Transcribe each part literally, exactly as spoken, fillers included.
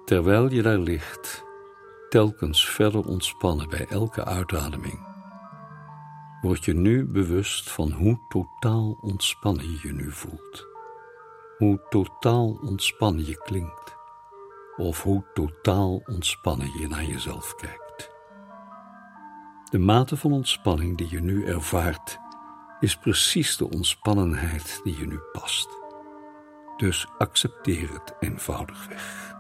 Terwijl je daar ligt, telkens verder ontspannen bij elke uitademing, word je nu bewust van hoe totaal ontspannen je je nu voelt. Hoe totaal ontspannen je klinkt. Of hoe totaal ontspannen je naar jezelf kijkt. De mate van ontspanning die je nu ervaart, is precies de ontspannenheid die je nu past. Dus accepteer het eenvoudigweg.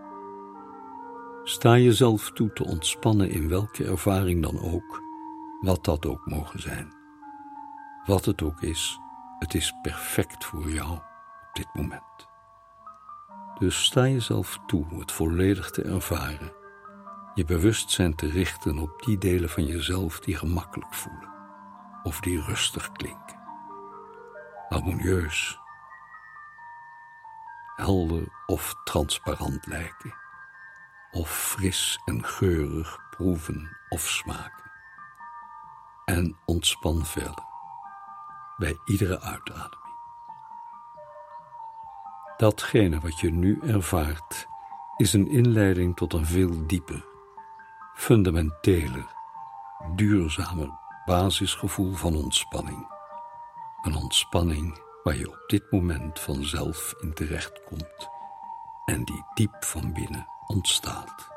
Sta jezelf toe te ontspannen in welke ervaring dan ook, wat dat ook mogen zijn. Wat het ook is, het is perfect voor jou op dit moment. Dus sta jezelf toe het volledig te ervaren, je bewustzijn te richten op die delen van jezelf die gemakkelijk voelen, of die rustig klinken, harmonieus, helder of transparant lijken, of fris en geurig proeven of smaken. En ontspan verder, bij iedere uitademing. Datgene wat je nu ervaart, is een inleiding tot een veel dieper, fundamenteler, duurzamer basisgevoel van ontspanning. Een ontspanning waar je op dit moment vanzelf in terechtkomt en die diep van binnen ontstaat.